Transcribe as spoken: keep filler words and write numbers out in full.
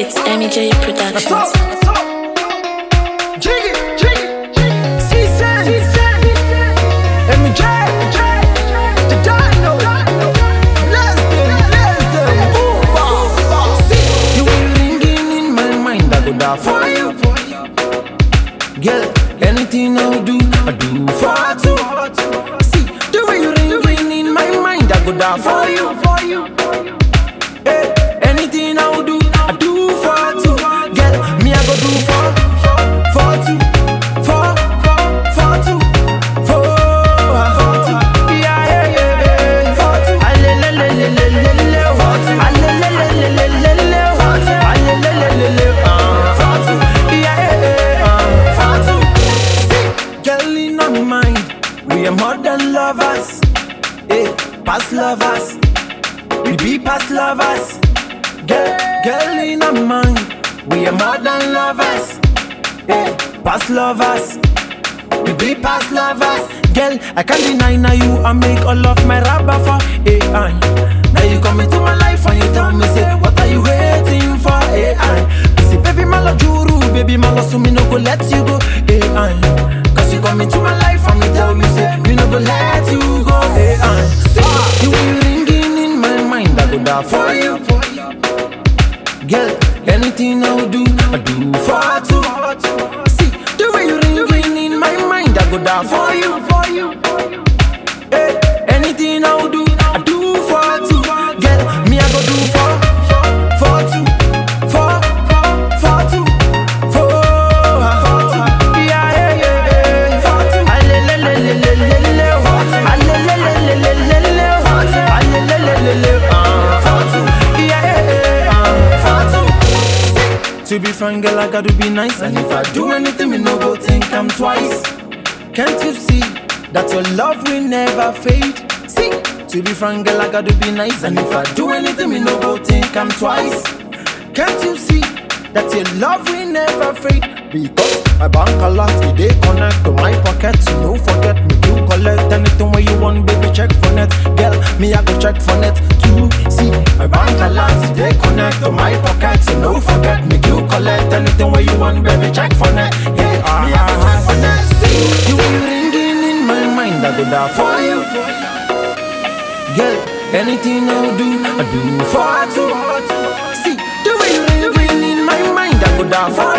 It's M E J Productions. Jiggy, jiggy, jiggy. C-Sense. M E J, the Dino. Bless them, bless them. Ooh, you were ringing in my mind, I go die for you. Girl, anything I do, I do for two. See, the way you ringing in my mind, I go die for you. Hey, anything I do, I do for two. Girl, me I go do for, for two, for, for two, for, for two. Yeah, yeah, yeah, for two. Ale le le le le le le, for two. Ale le le le le le le, for two. Ale le le le le, for two. Yeah, yeah, yeah, for two. See, girl in my mind, we are more than lovers. Hey, past lovers. We be past lovers. Girl, girl in our mind, we are more than lovers. Yeah, past lovers. We be past lovers. Girl, I can't deny now you I make all of my rubber for A I. Now you come into my life and you tell me say, what are you waiting for? A I. You say, baby malo juru, baby malo so me no go let you go. A I. Cause you come into my life and you tell me say, me no go let you go. A I. See, you will ringing in my mind, I go die for you. Girl, anything I do, I do for two. See, the way you ringing in my mind, I go die for you. Hey, anything I do, I do for two. Girl, me I go do for, for two, for, for two, for, for two. Yeah, yeah, yeah, for two. Ale le le le le le le, for two. Ale le le le le le le, for two. Ale le le le le, for two. Yeah, yeah, yeah, for two. To be frank, girl, I gotta be nice. And if I do anything, me no go think I'm twice. Can't you see that your love will never fade? See, to be frank, girl, I gotta be nice. And if I do anything, me no go think I'm twice. Can't you see that your love will never fade? Because my bank a lot, it they connect to my pocket. So no forget me, you collect anything where you want, baby, check for net. Girl, me I go check for net too. See, my bank a lot, it they connect to my pocket. So no forget me, you collect anything where you want, baby, check for net. Yeah, uh, me I go check for net. See, you will ringing in my mind, I go die for you. Girl, anything I do, I do for two. See, the way you ringing in my mind, I go die for you.